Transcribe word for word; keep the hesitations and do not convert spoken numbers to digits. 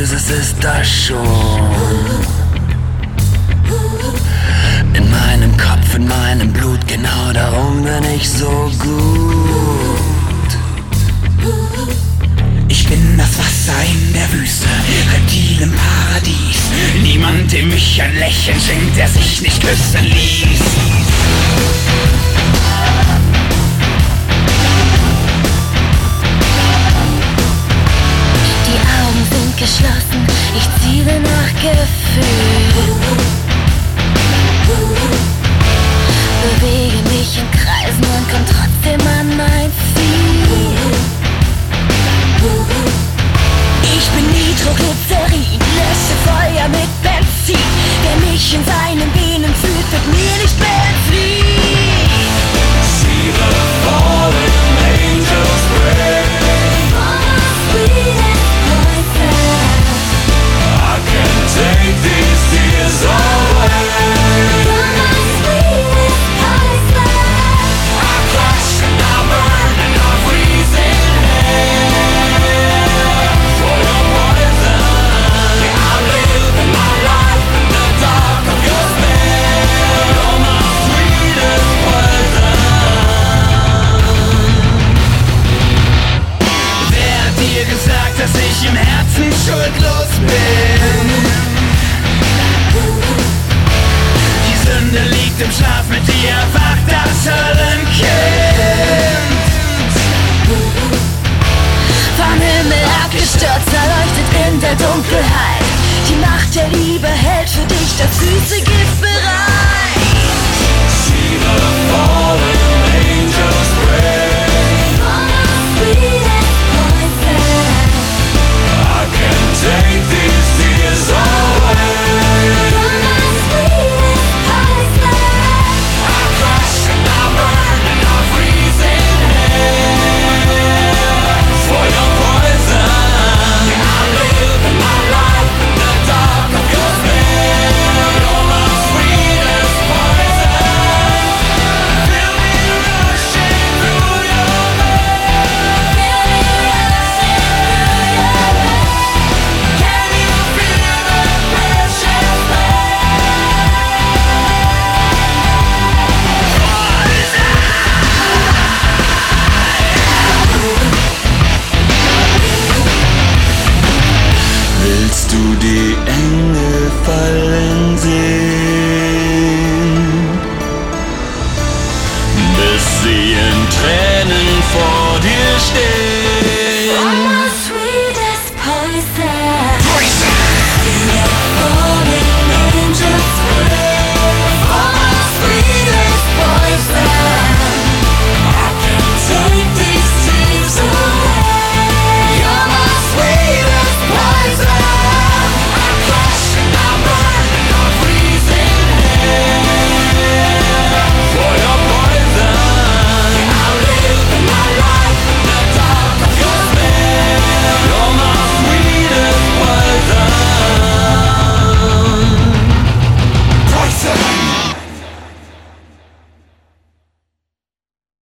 Böses ist da schon. In meinem Kopf, in meinem Blut, genau darum bin ich so gut. Ich bin das Wasser in der Wüste, Reptil im Paradies. Niemand, dem mich ein Lächeln schenkt, der sich nicht küssen ließ. Die Augen sind geschlossen, ich ziele nach Gefühl. Bewege mich in Kreisen und komm trotzdem an mein Ziel. Ich bin Nitroglycerin, lösche Feuer mit Benzin. Wer mich in seinen Venen fühlt, wird mir nicht mehr entfliehen. See the fallen angels pray. I can take these tears away. I crash and I burn and I freeze in hell for your poison. Yeah, I live my life in the dark of your spell. You're my sweetest poison. Wer hat dir gesagt, dass ich im Herzen schuldlos bin? Die Sünde liegt im Schlaf, mit dir erwacht das Höllenkind. Vom Himmel abgestürzt, erleuchtet in der Dunkelheit. Die Macht der Liebe hält für dich das süße Gift bereit. See the fallen angels pray. I can take these tears away. I crash and I burn and I freeze in hell for your poison. Yeah, I live my life in the dark of your spell. You're my sweetest poison. Feel me rushing through your veins. Can you feel the precious blood? Willst du die Engel verlassen?